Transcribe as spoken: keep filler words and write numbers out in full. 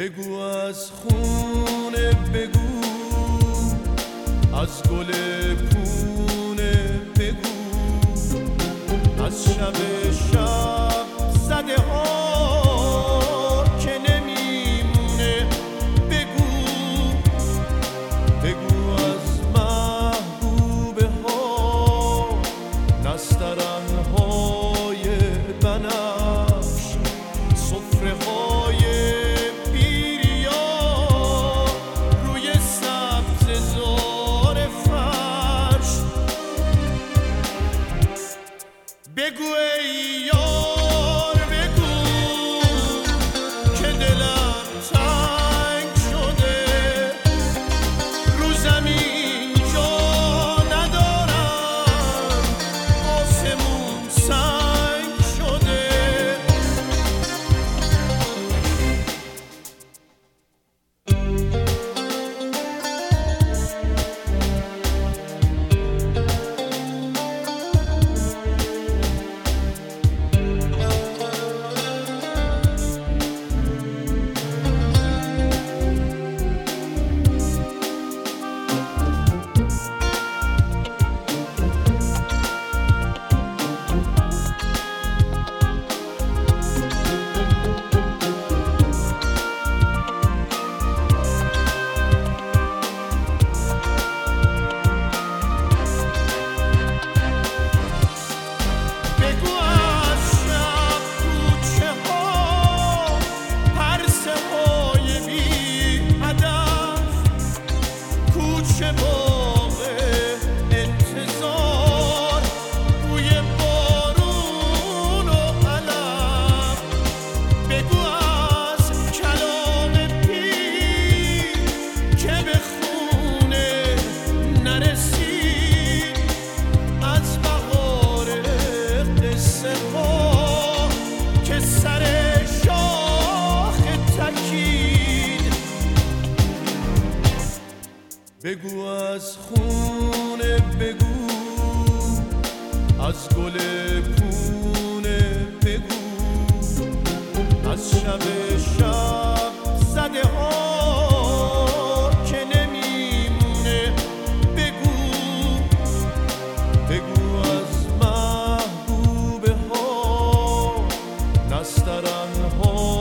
بگو از خونه، بگو از گل پونه، بگو از شب شب زده ها که نمیمونه، بگو بگو از محبوبه ها نسترن های بنفش، سفره های بیریا روی سبز زار فرش، بگو ای یار، بگو که دلم تنگ شده، رو زمین جا ندارم، آسمون سنگ شده. بگو از خونه، بگو از گل پونه، بگو از شب شب زده ها که نمیمونه، بگو بگو از محبوبه ها نسترن ها